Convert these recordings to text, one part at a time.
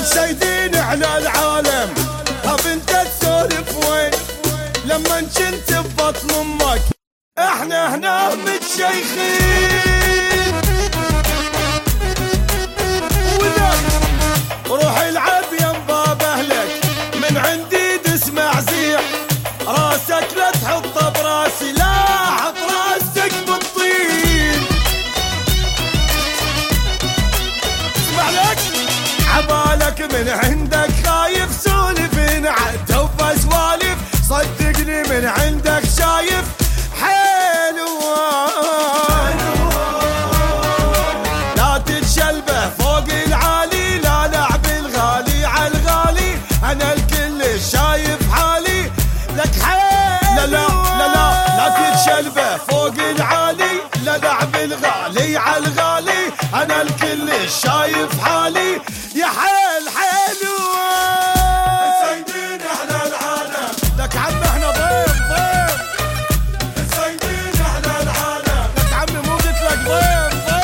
متسيدين على العالم. طب انت تسولف وين لما كنت ببطن امك؟ احنا هنا متشيخين. روح العب ينبا باهلك من عندي تسمع زيح. راسك لا تحطه براسي، لا حط راسك بالطين. اسمع لك عبالك من عندك خايف سولفين عدو سوالف. صدقني من عندك شايف حلوان. لا تتشلبه فوق العالي، لا لعب الغالي على الغالي. انا الكل شايف حالي لك حلوان. لا لا لا لا لا تتشلبه فوق العالي، لا لعب الغالي على الغالي. انا الكل شايف حالي يا حيل حلوان. سيدين على العالم لك عم احنا ضيف ضيف. سيدين على العالم لك عمي مو قلت لك ضيف ضيف.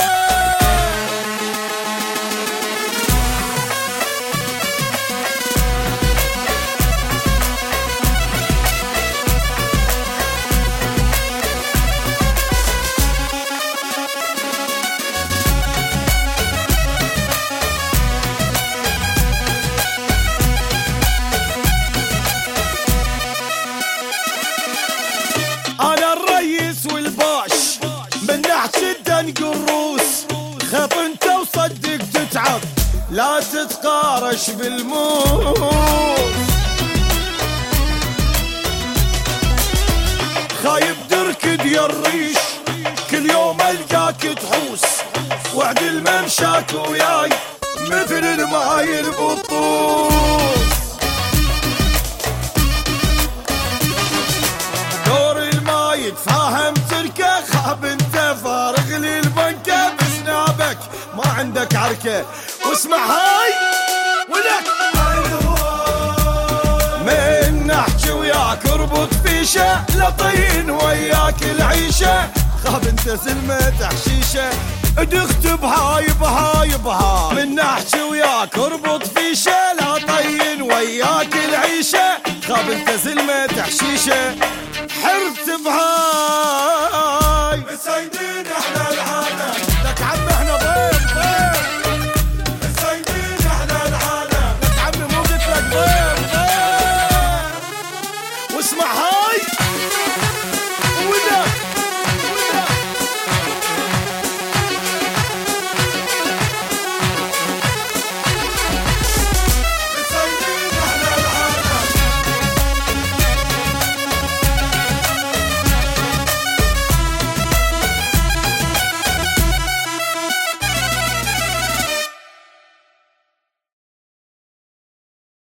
أنا الريس والباش من نحكي الدنق الروس. خط انت وصدق تتعب، لا تتقارش بالموس. خايب تركد يا الريش، كل يوم القاك تحوس. وعد الممشاك وياي مثل الماي البطوس. يتفاهم تركه خاب انت فارغ لي البنكه بسنابك ما عندك عركه. واسمع هاي ولك من نحكي وياك اربط فيشه، لطين وياك العيشه. خاب انت سلمه تحشيشه ادخت بهاي بهاي بهاي. من نحكي وياك اربط فيشه، لطين وياك العيشه. خاب انت سلمه تحشيشه حرت بهاي.